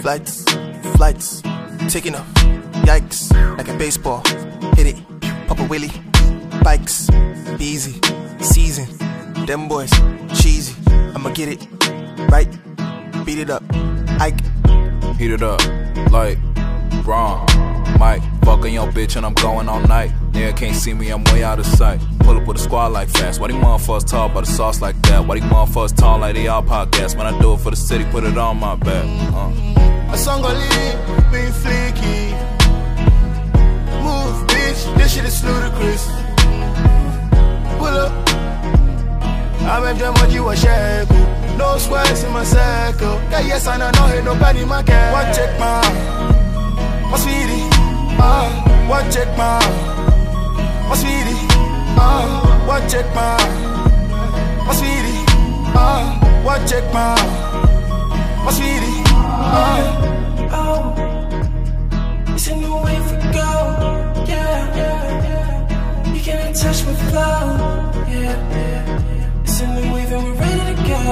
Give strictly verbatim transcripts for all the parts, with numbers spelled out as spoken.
Flights, flights, taking off. Yikes, like a baseball. Hit it, pop a willy. Bikes, easy, season. Them boys, cheesy. I'ma get it, right? Beat it up, Ike. Heat it up, like Braun, Mike. Fucking your bitch and I'm going all night. Nigga can't see me, I'm way out of sight. Pull up with a squad like fast. Why these motherfuckers talk about the sauce like that? Why these motherfuckers talk like they all podcasts? When I do it for the city, put it on my back. Uh. A song gon' leave, being flaky. Move, bitch, this shit is ludicrous. Pull up, I make them what you want shake. No squares in my circle. Yeah, yes, I know, no hate nobody in my car. One check my, my sweetie. Ah, one check my, my sweetie. Ah, one check my, my sweetie. Ah, one check my, my sweetie. Ah. Oh, it's a new way for go. Yeah, yeah, yeah. You can't touch my flow. Yeah, yeah. It's a new wave and we're ready to go.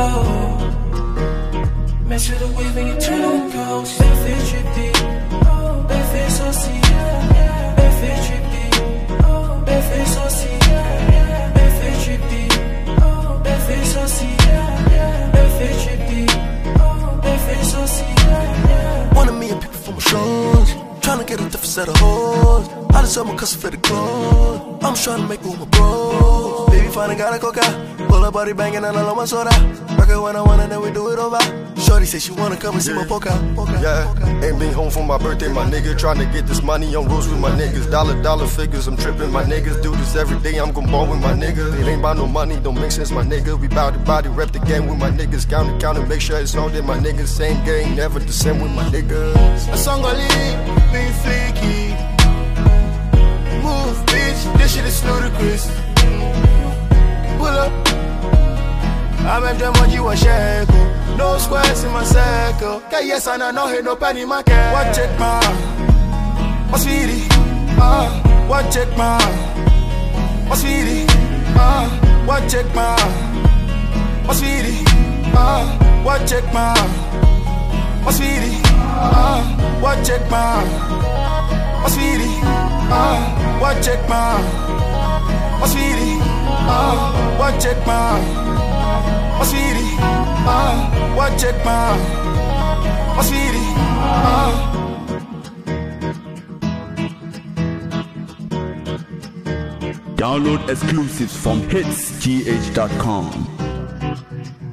Match with the wave and you turn on the ghost. Benefit trippy, oh, benefit saucy, yeah, yeah. Benefit trippy, oh, benefit saucy, yeah, yeah. Benefit trippy, oh, benefit saucy, yeah, yeah. Benefit trippy, oh, benefit saucy, yeah, yeah. Wanted me a people for my shows. Tryna get a different set of hoes. I just sell my custom fitted clothes. I'm trying to make room with bros. Baby finally got a coca. Pull up body banging and I love my soda. Rock it when I want and then we do it over. Shorty say she wanna come and see yeah. my poker. poker yeah, poker. Ain't been home for my birthday, my nigga. Tryna get this money on roads with my niggas. Dollar, dollar figures, I'm tripping, my niggas. Do this every day, I'm gon' ball with my niggas. It ain't about no money, don't make sense, my nigga. We bout to body, rep the game with my niggas. Count it, count it, make sure it's all there, my niggas. Same game, never the same with my niggas. A song gon' leave, being flaky. Move, bitch, this shit is ludicrous. Pull up, I make them what you want shake. No squares in my circle. Yeah, yes, I know, no hate nobody in my car. One check my, my sweetie. Ah, one check my, my sweetie. Ah, one check my, my sweetie. Ah, one check my, my sweetie. Ah, one check my, my sweetie. Ah, one check my, my sweetie. Ah, one check my, my sweetie. Ah, one check my, my sweetie. Ah. Download exclusives from hits g h dot com.